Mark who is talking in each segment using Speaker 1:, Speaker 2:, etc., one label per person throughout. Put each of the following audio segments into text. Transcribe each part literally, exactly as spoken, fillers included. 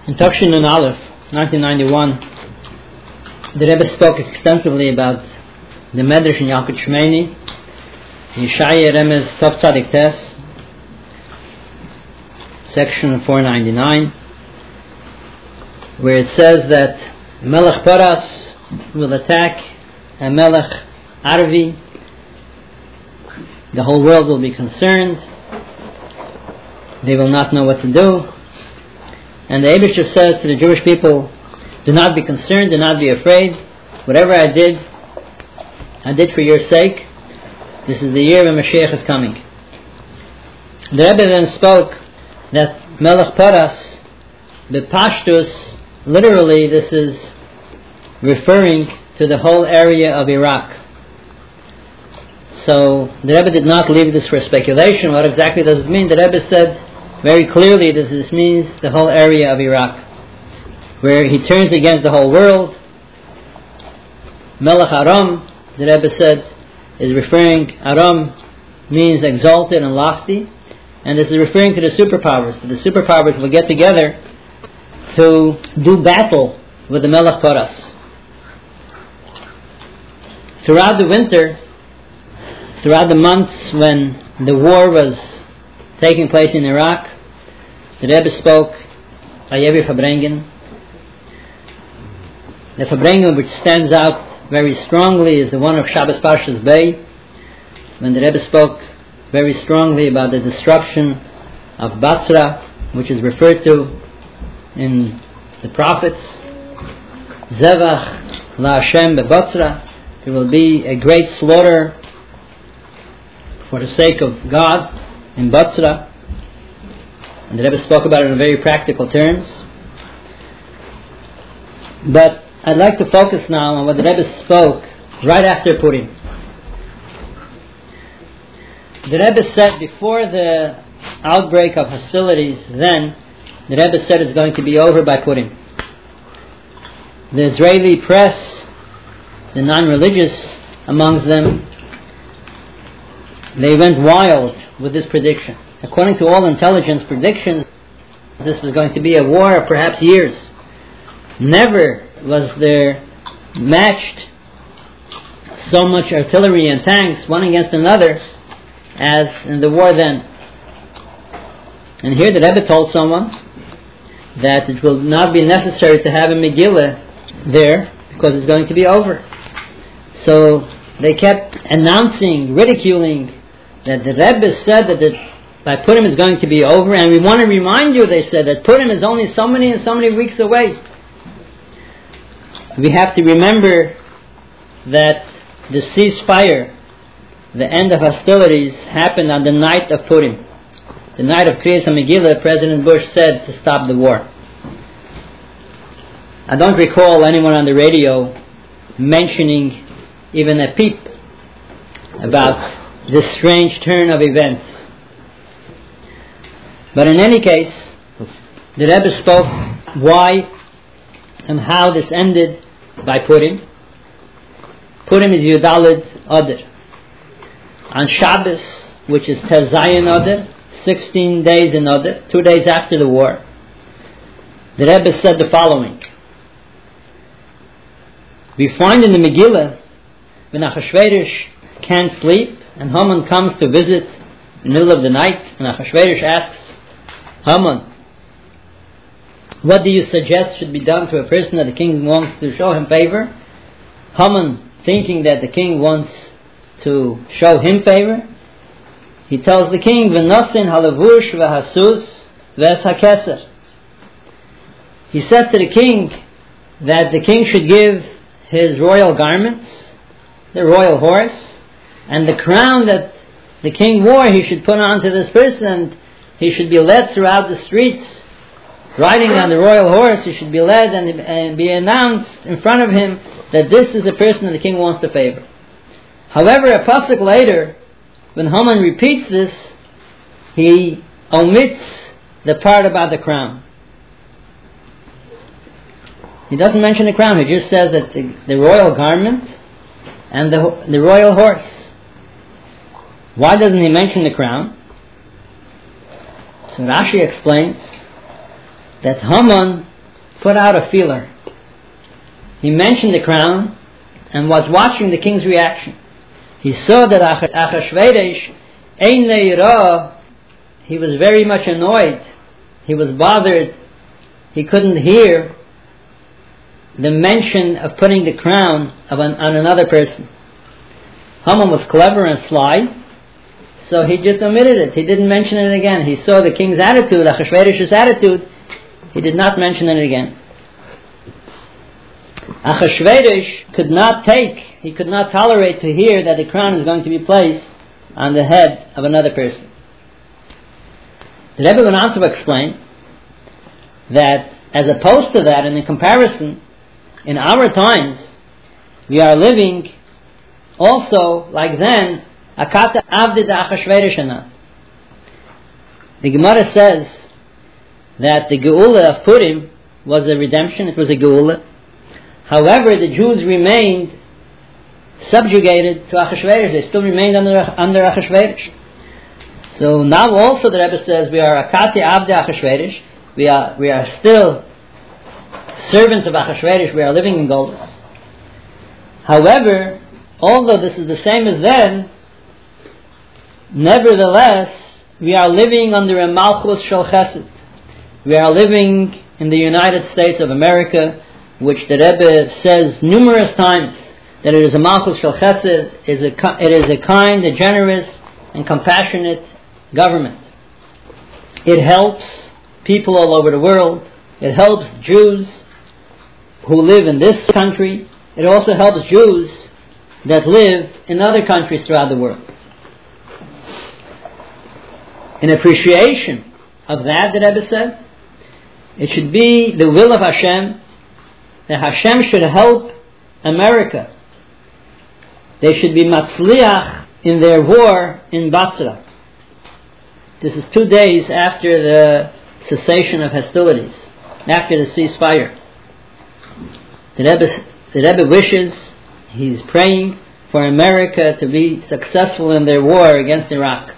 Speaker 1: In Tafshin Nun Aleph, nineteen ninety-one, the Rebbe spoke extensively about the Medrash in Yalkut Shmeini, Yeshaya Remez Tov Tzadik Tes, section four ninety-nine, where it says that Melech Paras will attack a Melech Arvi. The whole world will be concerned. They will not know what to do. And the Eibishter says to the Jewish people, do not be concerned, do not be afraid. Whatever I did, I did for your sake. This is the year when Mashiach is coming. The Rebbe then spoke that Melech Paras, the Pashtus, literally this is referring to the whole area of Iraq. So the Rebbe did not leave this for speculation. What exactly does it mean? The Rebbe said very clearly that this means the whole area of Iraq, where he turns against the whole world. Melech Aram, the Rebbe said, is referring, Aram means exalted and lofty, and this is referring to the superpowers. The superpowers will get together to do battle with the Melech Paras. Throughout the winter, throughout the months when the war was taking place in Iraq, the Rebbe spoke Ayevi Fabrengen. The Fabrengen which stands out very strongly is the one of Shabbos Parshas Bey, when the Rebbe spoke very strongly about the destruction of Batzra, which is referred to in the prophets. Zevach La Hashem Bebatzra, there will be a great slaughter for the sake of God in Batzra. And the Rebbe spoke about it in very practical terms. But I'd like to focus now on what the Rebbe spoke right after Purim. The Rebbe said before the outbreak of hostilities, then the Rebbe said it's going to be over by Purim. The Israeli press, the non-religious amongst them, they went wild with this prediction. According to all intelligence predictions, this was going to be a war of perhaps years. Never was there matched so much artillery and tanks one against another as in the war then. And here the Rebbe told someone that it will not be necessary to have a Megillah there because it's going to be over. So they kept announcing, ridiculing that the Rebbe said that the, by Purim is going to be over, and we want to remind you, they said, that Purim is only so many and so many weeks away. We have to remember that the ceasefire, the end of hostilities, happened on the night of Purim. The night of Kriyas HaMegillah, President Bush said to stop the war. I don't recall anyone on the radio mentioning even a peep about this strange turn of events. But in any case, the Rebbe spoke why and how this ended by Purim. Purim is Yudalid Adar. On Shabbos, which is Tez Zayin Adar, sixteen days in Adar, two days after the war, the Rebbe said the following. We find in the Megillah, when Achashverosh can't sleep, and Haman comes to visit in the middle of the night, and Achashverosh asks Haman, what do you suggest should be done to a person that the king wants to show him favor? Haman, thinking that the king wants to show him favor, he tells the king, V'nosin halavush v'hasus v'es hakeser. He says to the king that the king should give his royal garments, the royal horse, and the crown that the king wore he should put on to this person, and he should be led throughout the streets riding on the royal horse. He should be led and, and be announced in front of him that this is a person that the king wants to favor. However, a pasuk later, when Haman repeats this, he omits the part about the crown. He doesn't mention the crown. He just says that the, the royal garment and the, the royal horse. Why doesn't he mention the crown? So Rashi explains that Haman put out a feeler. He mentioned the crown and was watching the king's reaction. He saw that Achashverosh, Ein Le'ira, he was very much annoyed. He was bothered. He couldn't hear the mention of putting the crown of an, on another person. Haman was clever and sly, so he just omitted it. He didn't mention it again. He saw the king's attitude, Achashverosh's attitude. He did not mention it again. Achashverosh could not take, he could not tolerate to hear that the crown is going to be placed on the head of another person. The Rebbe went on to explain that as opposed to that, and in comparison, in our times, we are living also like then, Akata Avdi da Achashveroshana. The Gemara says that the Geula of Purim was a redemption, it was a Geula. However, the Jews remained subjugated to Achashverosh. They still remained under, under Achashverosh. So now also the Rebbe says we are Akati Avdi Achashverosh. We are we are still servants of Achashverosh. We are living in Golus. However, although this is the same as then, nevertheless we are living under a Malchus Shel Chesed. We are living in the United States of America, which the Rebbe says numerous times that it is a Malchus Shel Chesed, is a, it is a kind, a generous, and compassionate government. It helps people all over the world. It helps Jews who live in this country. It also helps Jews that live in other countries throughout the world. In appreciation of that, the Rebbe said, it should be the will of Hashem that Hashem should help America. They should be matzliach in their war in Basra. This is two days after the cessation of hostilities, after the ceasefire. The Rebbe, the Rebbe wishes, he's praying for America to be successful in their war against Iraq.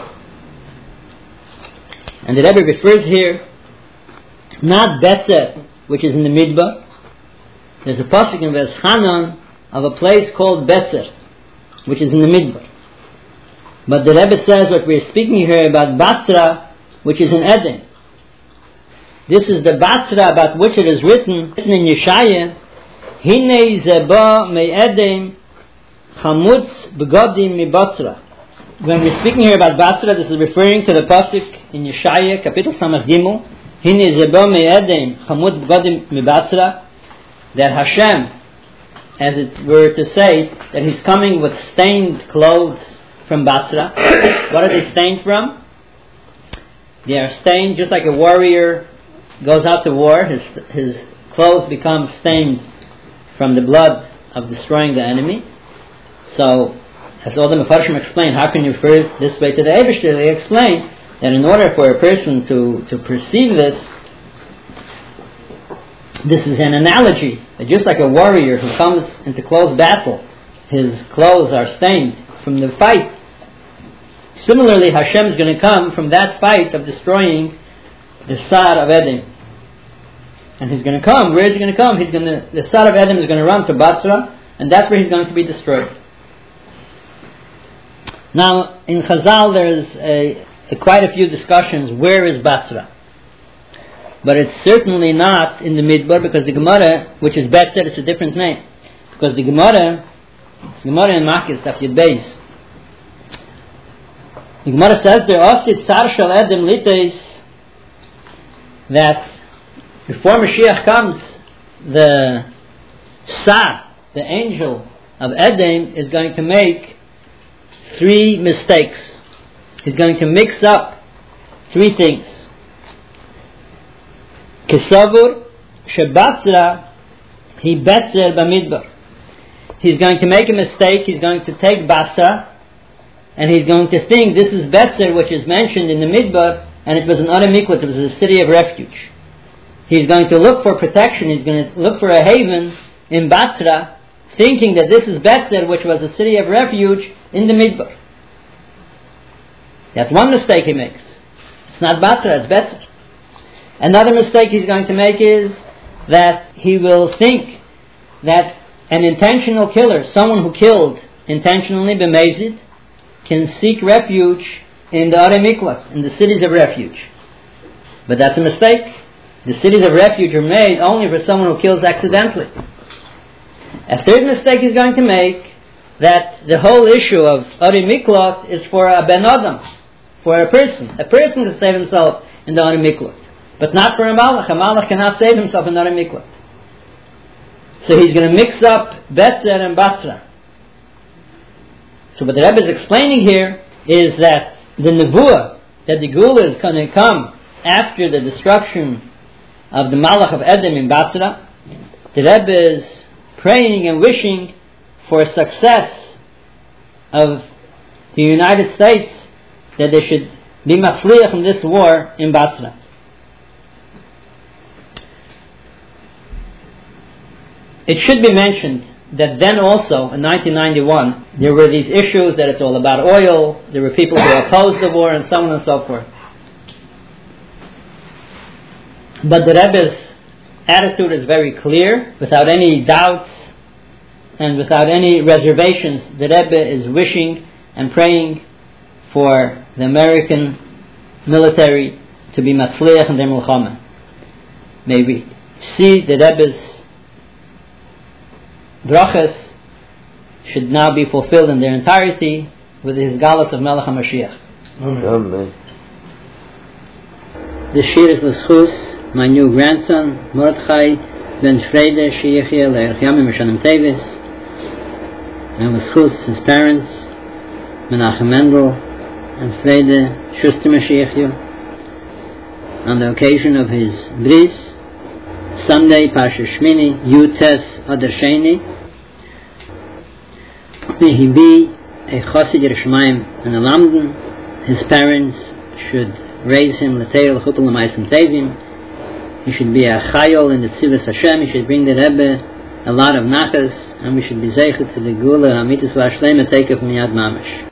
Speaker 1: And the Rebbe refers here, not Betzer, which is in the Midbar. There's a pasuk in Veschanan of a place called Betzer, which is in the Midbar. But the Rebbe says what we're speaking here about Batra, which is in Eden. This is the Batra about which it is written, written in Yeshaya, Hinei zeba me Edem chamutz begodim mi Batra. When we're speaking here about Batra, this is referring to the pasuk in Yeshaya, Kapitel Samach Gimel, Hinei zeba me Edem chamutz begodim mi Batra, that Hashem, as it were to say, that He's coming with stained clothes from Batra. What are they stained from? They are stained just like a warrior goes out to war. His his clothes become stained from the blood of destroying the enemy. So, as all the Mefarshim explain, how can you refer this way to the Eibishter? They explain that in order for a person to, to perceive this, this is an analogy that just like a warrior who comes into close battle, his clothes are stained from the fight. Similarly, Hashem is going to come from that fight of destroying the Sar of Edom. And He's going to come. Where is He going to come? He's going to, the Sar of Edom is going to run to Batra, and that's where He's going to be destroyed. Now, in Chazal, there's a, a, quite a few discussions. Where is Batra? But it's certainly not in the Midbar, because the Gemara, which is Betzer, it's a different name. Because the Gemara, it's Gemara in Makis, Daf Yud Beis. The Gemara says there, Osid Sar Shel Edom Lites, that before Mashiach comes, the Sar, the angel of Edom, is going to make three mistakes. He's going to mix up three things. Kesavur Shebatzra He Betzer Bamidbar. He's going to make a mistake. He's going to take Basra, and he's going to think this is Betzer, which is mentioned in the Midbar, and it was an Aram Miklot, it was a city of refuge. He's going to look for protection. He's going to look for a haven in Basra, thinking that this is Betzer, which was a city of refuge in the Midbar. That's one mistake he makes. It's not Basra, it's Betzer. Another mistake he's going to make is that he will think that an intentional killer, someone who killed intentionally b'mezid, can seek refuge in the Arei Miklat, in the cities of refuge. But that's a mistake. The cities of refuge are made only for someone who kills accidentally. A third mistake he's going to make, that the whole issue of Arei Miklat is for a ben adam, for a person. A person can save himself in the Arei Miklat, but not for a malach. A malach cannot save himself in the Arei Miklat. So he's going to mix up Betzer and Batzra. So what the Rebbe is explaining here is that the nevuah, that the Geula is going to come after the destruction of the malach of Edom in Batzra, the Rebbe is praying and wishing for success of the United States, that they should be matzliach in this war in Batzra. It should be mentioned that then also, in nineteen ninety-one, there were these issues that it's all about oil, there were people who opposed the war, and so on and so forth. But the Rebbe's attitude is very clear, without any doubts and without any reservations. The Rebbe is wishing and praying for the American military to be matzliach in their milchama. May we see the Rebbe's brachas should now be fulfilled in their entirety with his galus of Melech HaMashiach. Amen. The shir is l'schus my new grandson Mordechai ben Freide Sheyechia le'erch yamim v'shanim tevis, and l'schus his parents Menachem Mendel and Freide Shuster Mashiachio on the occasion of his bris Sunday Pasha Shmini Yutes Adar Sheni. May he be a Chassid Yerushalayim and a Lamden. His parents should raise him l'teil l'chupel l'maisim tevim. He should be a Chayol in the Tzivus Hashem. He should bring the Rebbe a lot of nachas, and we should be zeichet to the Geula Hamitis V'Ashleim Etekev Miyad Mamash.